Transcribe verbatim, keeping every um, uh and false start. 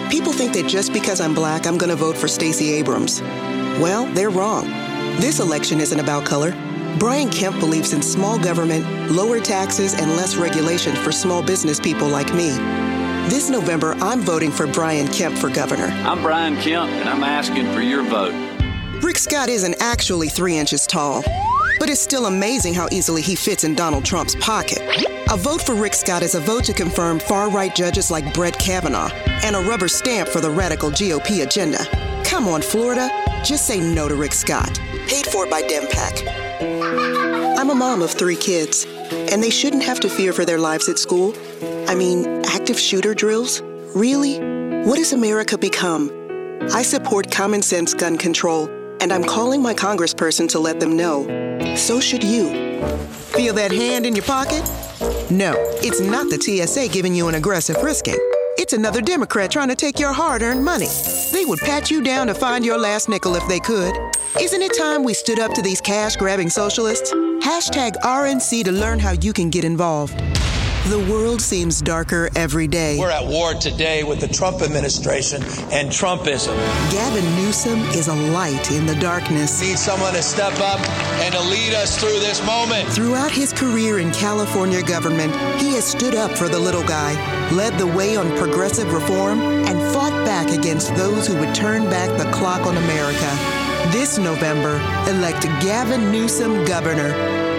People think that just because I'm black, I'm going to vote for Stacey Abrams. Well, they're wrong. This election isn't about color. Brian Kemp believes in small government, lower taxes, and less regulation for small business people like me. This November, I'm voting for Brian Kemp for governor. I'm Brian Kemp, and I'm asking for your vote. Rick Scott isn't actually three inches tall, but it's still amazing how easily he fits in Donald Trump's pocket. A vote for Rick Scott is a vote to confirm far-right judges like Brett Kavanaugh and a rubber stamp for the radical G O P agenda. Come on, Florida. Just say no to Rick Scott. Paid for by DemPAC. I'm a mom of three kids, and they shouldn't have to fear for their lives at school. I mean, active shooter drills? Really? What has America become? I support common sense gun control, and I'm calling my congressperson to let them know. So should you. Feel that hand in your pocket? No, it's not the T S A giving you an aggressive risking. It's another Democrat trying to take your hard-earned money. They would pat you down to find your last nickel if they could. Isn't it time we stood up to these cash-grabbing socialists? Hashtag R N C to learn how you can get involved. The world seems darker every day. We're at war today with the Trump administration and Trumpism. Gavin Newsom is a light in the darkness. Need someone to step up and to lead us through this moment. Throughout his career in California government, he has stood up for the little guy, led the way on progressive reform, and fought back against those who would turn back the clock on America. This November, elect Gavin Newsom governor.